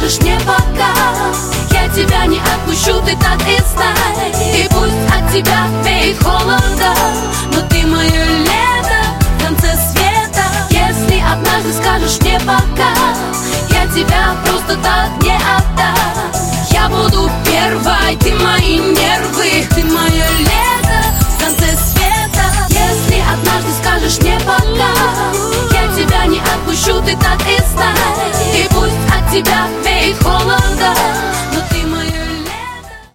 скажешь мне пока, я тебя не отпущу, ты так и знай. И пусть от тебя веет холодом, но ты мое лето в конце света. Если однажды скажешь мне пока, я тебя просто так не отдам. Я буду первой, ты мои нервы, ты мое лето в конце света. Если однажды скажешь мне пока, я тебя не отпущу, ты так и